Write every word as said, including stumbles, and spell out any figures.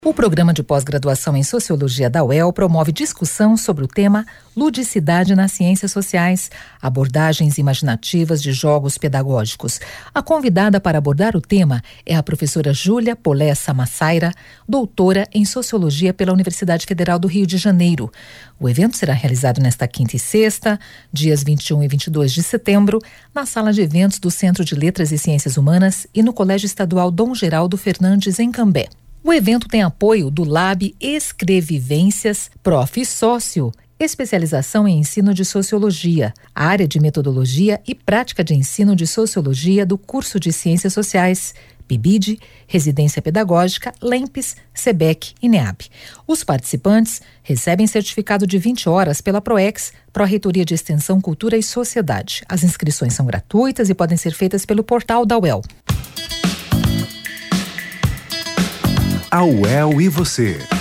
O programa de pós-graduação em Sociologia da U E L promove discussão sobre o tema Ludicidade nas Ciências Sociais, abordagens imaginativas de jogos pedagógicos. A convidada para abordar o tema é a professora Júlia Polé Samassaira, doutora em Sociologia pela Universidade Federal do Rio de Janeiro. O evento será realizado nesta quinta e sexta, dias vinte e um e vinte e dois de setembro, na sala de eventos do Centro de Letras e Ciências Humanas e no Colégio Estadual Dom Geraldo Fernandes, em Cambé. O evento tem apoio do Lab Escrevivências, Prof. Sócio, especialização em ensino de Sociologia, área de metodologia e prática de ensino de Sociologia do curso de Ciências Sociais, P I B I D, Residência Pedagógica, Lempes, SEBEC e NEAB. Os participantes recebem certificado de vinte horas pela PROEX, Pró-Reitoria de Extensão, Cultura e Sociedade. As inscrições são gratuitas e podem ser feitas pelo portal da U E L. A U E L e você.